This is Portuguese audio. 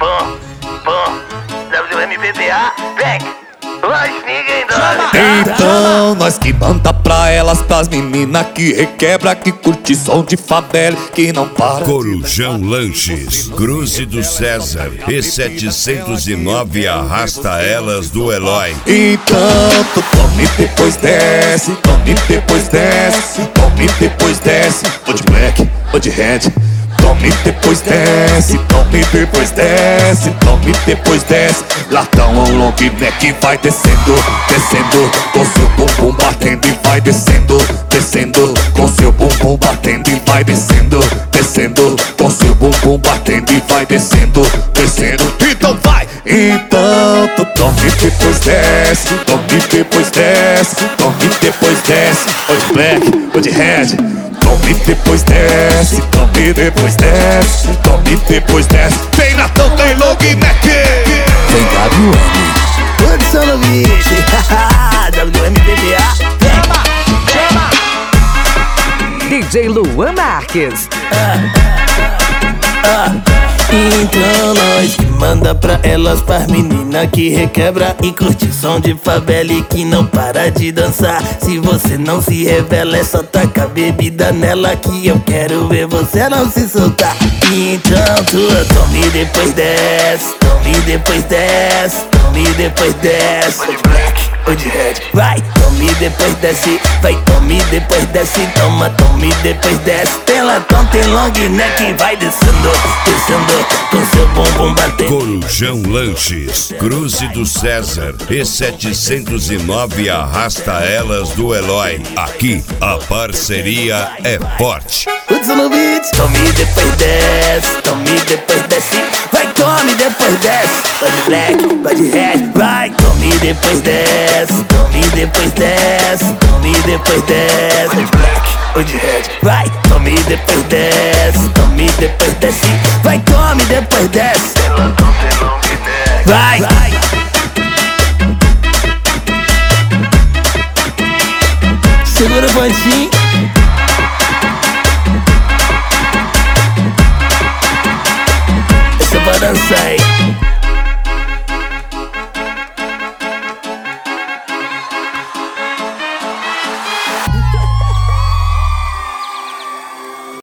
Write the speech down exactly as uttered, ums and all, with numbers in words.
Bom, bom, W M V P A, vem, vai, ninguém dá. Então, nós que manda pra elas, pras meninas que requebra, que curte som de favela, que não para. Corujão Lanches, Cruze do César e setecentos e nove arrasta elas do Eloy. Então, tu tome depois desce, tome depois desce, tome depois desce. Ou de black, ou de red. Tome depois desce, tome depois desce, tome depois desce. Latão ou long neck vai descendo, descendo, com seu bumbum batendo e vai descendo, descendo, com seu bumbum batendo e vai descendo, descendo, com seu bumbum batendo e vai descendo, descendo. Então vai! Então tu tome depois desce, tome depois desce, tome depois desce. Ou de black, ou de red. Tome depois desce, tome depois desce, tome depois desce. Tem Natão, tem long neck. Tem W M. Produção no beat, W M V P A. Chama, chama. D J Luan Marques. Então nós que manda pra elas, pras meninas que requebra e curte som de favela e que não para de dançar. Se você não se revela, é só tacar bebida nela que eu quero ver você não se soltar. Então tu tome depois desce, tome depois desce, tome depois desce. Ou de black, ou de red, vai, tome depois desce, vai, tome depois desce, toma, tome depois desce. Tem latão, tem long neck, vai descendo, descendo, com seu bumbum batendo. Corujão Lanches, Cruze do César e setecentos e nove arrasta elas do Eloy. Aqui a parceria é forte. Hudson no beat, tome depois desce, tome depois desce, vai, tome depois desce. Vai de black, vai de red, vai, tome depois desce, tome depois desce, tome depois desce. Vai de black, ou de red, vai, tome depois desce, tome depois desce, vai, tome depois desce. Vai, vai. Segura o pontinho. Essa é pra dançar aí.